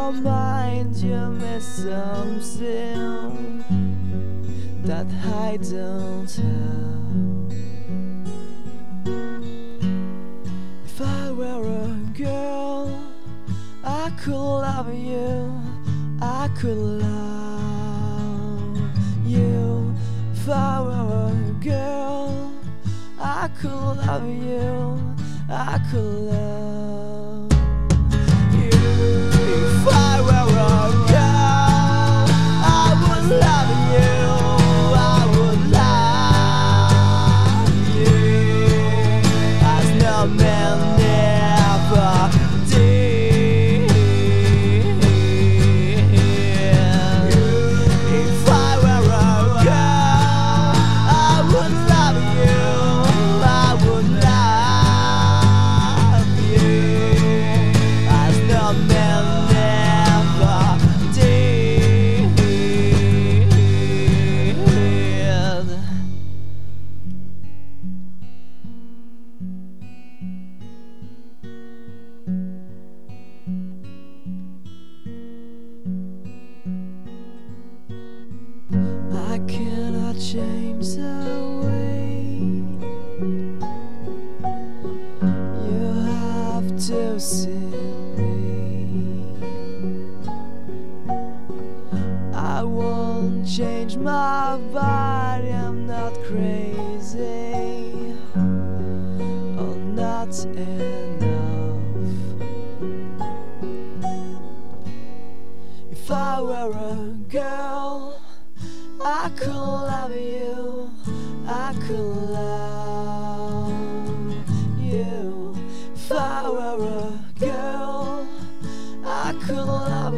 your mind you miss something that I don't have. If I were a girl, I could love you, I could love you. If I were a girl, I could love you, I could love you. If I were a girl, I would love you, I would love you, as no man ever did. If I were a girl, I would love you, I would love you, as no man ever did. I cannot change the way you have to see me. I won't change my body, I'm not crazy or not enough. If I were a girl, I could love you, I could love you. If I were a girl, I could love